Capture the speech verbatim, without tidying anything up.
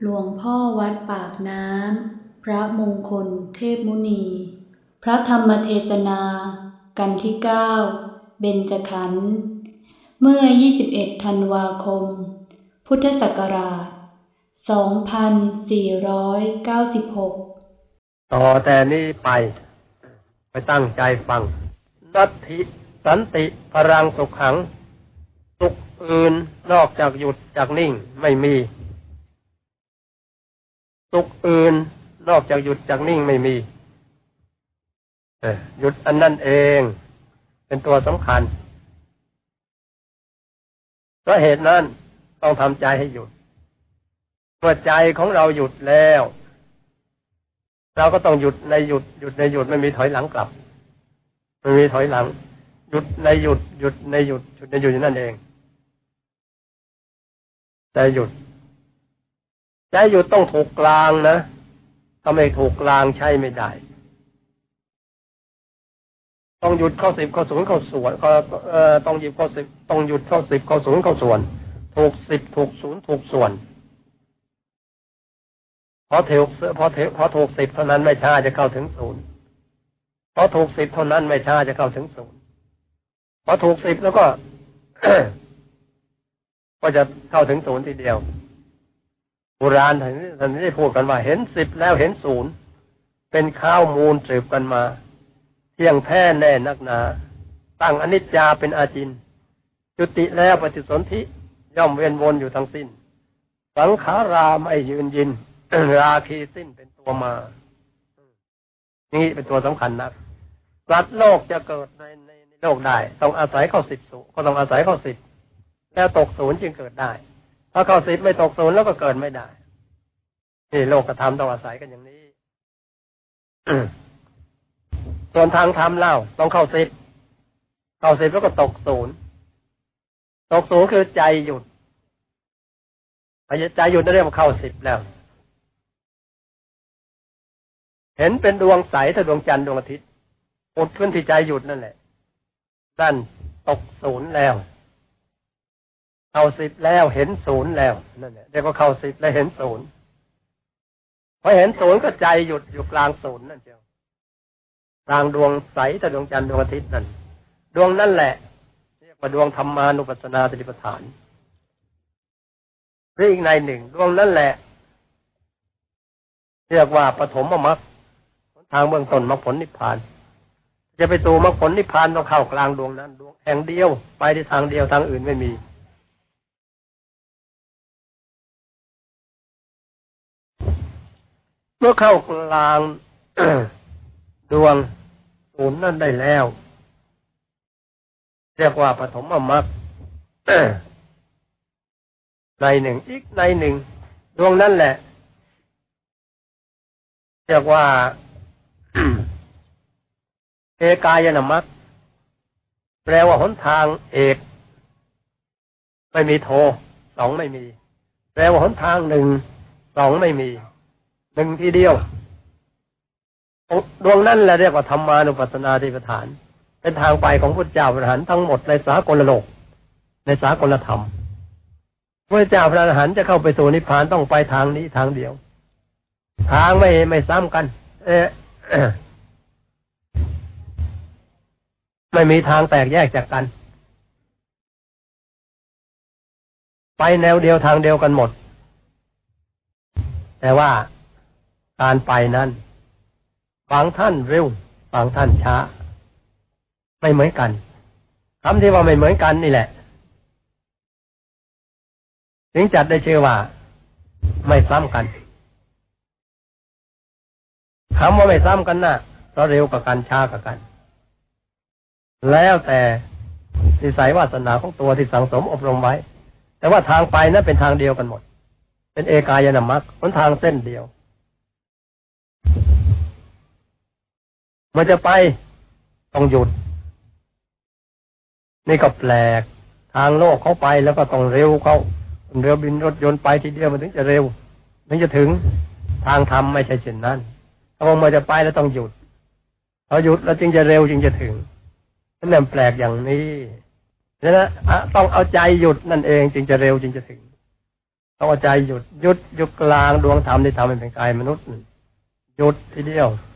หลวงพ่อวัดปากน้ำพระมงคลเทพมุนี พระธรรมเทศนากันที่เก้าเบญจขันธ์เมื่อยี่สิบเอ็ดธันวาคมพุทธศักราชสองพันสี่ร้อยเก้าสิบหกต่อแต่นี้ไปไปตั้งใจฟังนัตถิสันติพรังสุขขังสุขอื่นนอกจากหยุดจากนิ่งไม่มีสุขอื่นนอกจากหยุดจากนิ่งไม่มีหยุดอันนั่นเองเป็นตัวสำคัญเพราะเหตุนั้นต้องทำใจให้หยุดเมื่อใจของเราหยุดแล้วเราก็ต้องหยุดในหยุดหยุดในหยุดไม่มีถอยหลังกลับไม่มีถอยหลังหยุดในหยุดหยุดในหยุดหยุดในหยุดนั่นเองใจหยุดใจหยุดต้องถูกกลางนะถ้าไม่ถูกกลางใช้ไม่ได้ต้องหยุดเข้าสิบเข้าศูนย์เข้าส่วนเอ่อต้องหยุดเข้าสิบต้องหยุดเข้าสิบเข้าศูนย์เข้าส่วนถูกสิบถูกศูนย์ถูกส่วนพอถูกพอถูกพอถูกสิบเท่านั้นไม่ช้าจะเข้าถึงศูนย์พอถูกสิบเท่านั้นไม่ช้าจะเข้าถึงศูนย์พอถูกสิบแล้วก็ ก็จะเข้าถึงศูนย์ทีเดียวโบราณท่านท่านได้พูดกันว่าเห็นสิบแล้วเห็นศูนย์เป็นข้าวมูลสืบกันมาเที่ยงแท้แน่นักหนาตั้งอนิจจาเป็นอาจินจุติแล้วปฏิสนธิย่อมเวียนวนอยู่ทั้งสิ้นสังขาราไม่ยืนยิน ราคีสิ้นเป็นตัวมานี่เป็นตัวสำคัญนะสัตว์โลกจะเกิดในในโลกได้ต้องอาศัยเข้าสิบสูก็ต้องอาศัยเข้าสิบแล้วตกศูนย์จึงเกิดได้ถ้าเข้าสิบไม่ตกศูนย์แล้วก็เกิดไม่ได้นี่โลกธรรมต้องอาศัยกันอย่างนี้ ส่วนทางธรรมเล่าต้องเข้าสิบเข้าสิบแล้วก็ตกศูนย์ตกศูนย์คือใจหยุดใจหยุดได้เรียกว่าเข้าสิบแล้วเห็นเป็นดวงใสถ้าดวงจันทร์ดวงอาทิตย์อุดขึ้นที่ใจหยุดนั่นแหละนั่นตกศูนย์แล้วเข้าสิบแล้วเห็นศูนย์แล้วนั่นแหละเรียกว่าเข้าสิบแล้วเห็นศูนย์พอเห็นศูนย์ก็ใจหยุดอยู่กลางศูนย์นั่นเจ้ากลางดวงใสถ้าดวงจันทร์ดวงอาทิตย์นั่นดวงนั่นแหละเรียกว่าดวงธรรมานุปัสสนาสติปัฏฐานหรืออีกในหนึ่งดวงนั่นแหละเรียกว่าปฐมมรรคทางเบื้องต้นมรรคผลนิพพานจะไปสู่มรรคผลนิพพานต้องเข้ากลางดวงนั้นดวงแห่งเดียวไปในทางเดียวทางอื่นไม่มีเมื่อเข้ากลาง ดวงศูนย์นั่นได้แล้วเรียกว่าปฐมมรรค ในหนึ่งอีกในหนึ่งดวงนั่นแหละเรียกว่า เอกายนมรรคแปลว่าหนทางเอกไม่มีโทสองไม่มีแปลว่าหนทางหนึ่งสองไม่มีหนึ่งทีเดียวดวงนั้นแหละเรียกว่าธรรมานุปัสสนาสติปัฏฐานเป็นทางไปของพุทธเจ้าพระอรหันต์ทั้งหมดในสากลโลกในสากลธรรมพระเจ้าพระอรหันต์จะเข้าไปสู่นิพพานต้องไปทางนี้ทางเดียวทางไม่ไม่ซ้ำกันเอ๊ะ ไม่มีทางแตกแยกจากกันไปแนวเดียวทางเดียวกันหมดแต่ว่าการไปนั้นบางท่านเร็วบางท่านช้าไม่เหมือนกันคำที่ว่าไม่เหมือนกันนี่แหละถึงจัดได้ชื่อว่าไม่ซ้ำกันคำว่าไม่ซ้ำกันน่ะเพราะเร็วกับกันช้ากับกันแล้วแต่นิสัยวาสนาของตัวที่สังสมอบรมไว้แต่ว่าทางไปนั้นเป็นทางเดียวกันหมดเป็นเอกายนมรรคหนทางเส้นเดียวเมื่อจะไปต้องหยุดนี่ก็แปลกทางโลกเขาไปแล้วก็ต้องเร็วเขาเรือบินรถยนต์ไปทีเดียวมันถึงจะเร็วถึงจะถึงทางธรรมไม่ใช่เช่นนั้นถ้าเมื่อจะไปแล้วต้องหยุดพอหยุดแล้วจึงจะเร็วจึงจะถึงนั่นแปลกอย่างนี้นะต้องเอาใจหยุดนั่นเองจึงจะเร็วจึงจะถึงต้องเอาใจหยุดหยุดหยุดกลางดวงธรรมที่ทำให้เป็นกายมนุษย์หยุดทีเดียว